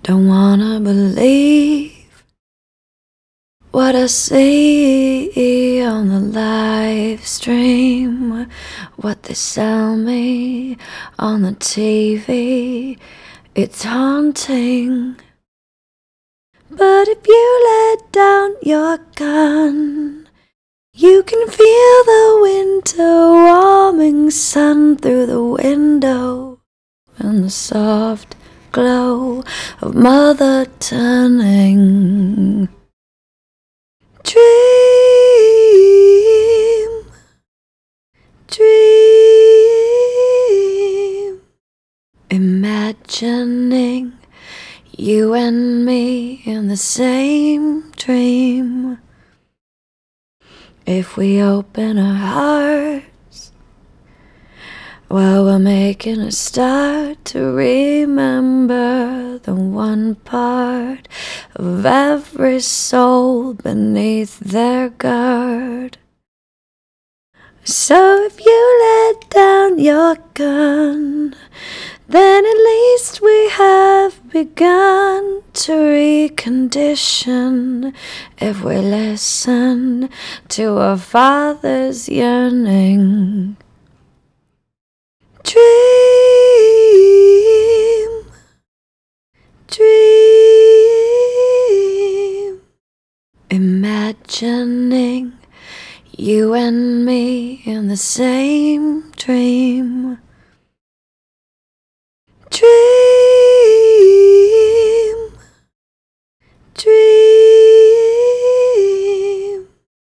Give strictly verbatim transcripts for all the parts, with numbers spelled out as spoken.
Don't wanna believe what I see on the live stream, what they sell me on the T V. It's haunting. But if you let down your gun, you can feel the winter warming sun through the window and the soft glow of mother turning. Dream, dream, imagining you and me in the same dream. If we open our hearts while we're making a start to remember the one part of every soul beneath their guard. So if you let down your gun, then at least we have begun to recondition. If we listen to our Father's yearning. Dream, dream, imagining you and me in the same dream. Dream, dream,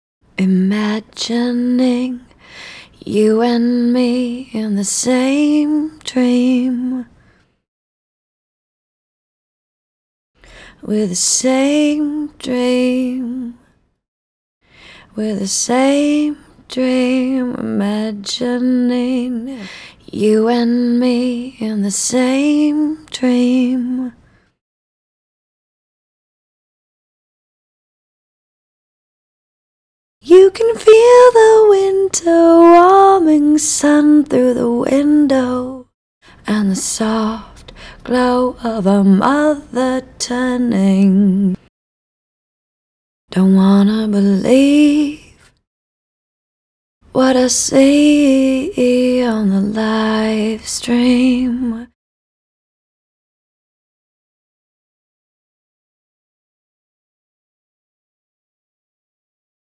imagining you and me in the same dream. We're the same dream. We're the same dream, imagining you and me in the same dream. You can feel the winter warming sun through the window and the soft glow of a mother turning. Don't wanna believe what I see on the live stream,